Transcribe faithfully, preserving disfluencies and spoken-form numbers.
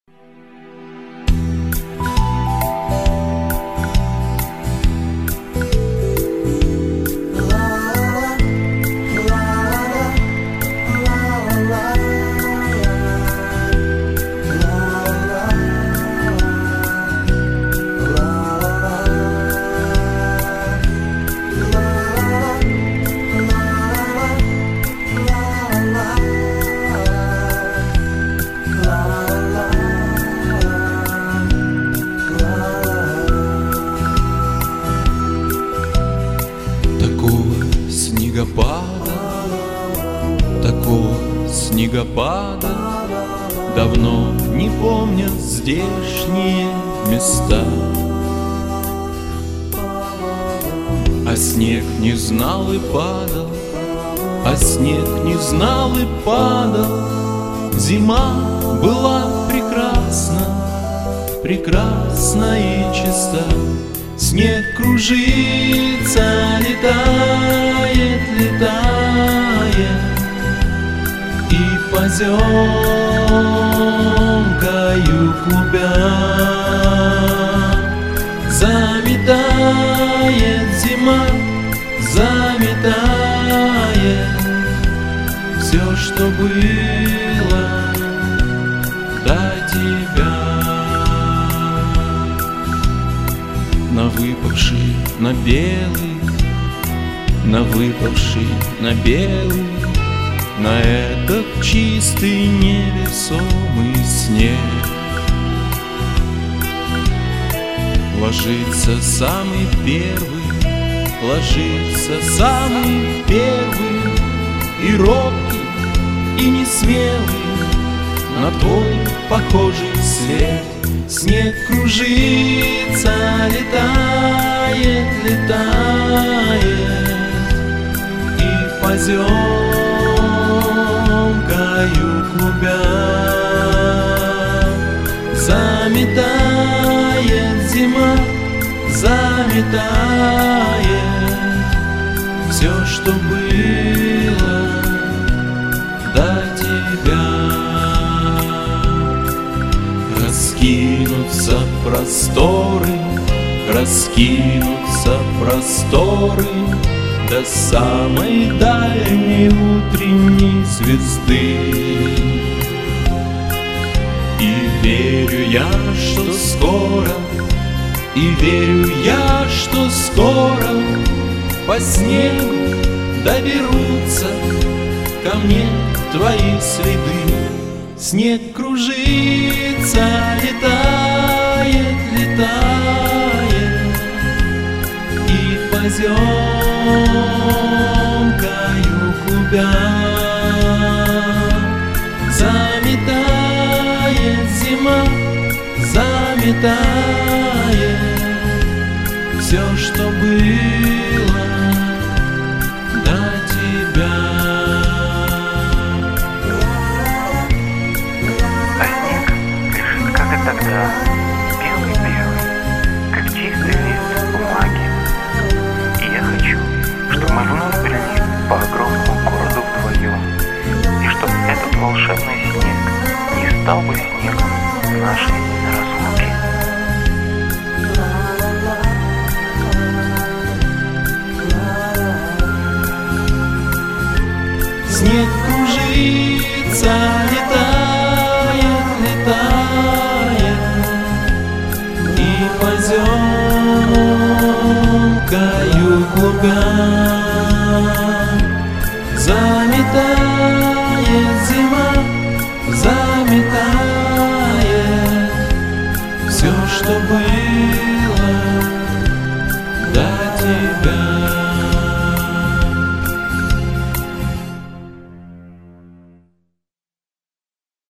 Снегопада, такого снегопада давно не помнят здешние места. А снег не знал и падал, а снег не знал и падал. Зима была прекрасна, прекрасна и чиста. Снег кружится, летает, летает, и поземкою клубя заметает зима, заметает все, что было до тебя. На выпавший, на белый, на выпавший, на белый, на этот чистый невесомый снег ложится самый первый, ложится самый первый, и робкий, и несмелый на твой похожий след. Снег кружится, летает, летает, и поземкою клубя заметает зима, заметает все, что было до тебя. Раскинутся просторы, раскинутся просторы до самой дальней утренней звезды. И верю я, что скоро, и верю я, что скоро по снегу доберутся ко мне твои следы. Снег кружится, летает, летает, и поземкою клубя заметает зима, заметает все, что было до тебя. Тогда белый-белый, как чистый лист бумаги. И я хочу, чтобы мы вновь брели по огромному городу вдвоем, и чтобы этот волшебный снег не стал бы снегом нашей разлуки. Снег кружится, летает, летает, и поземкою клубя заметает зима, заметает все, что было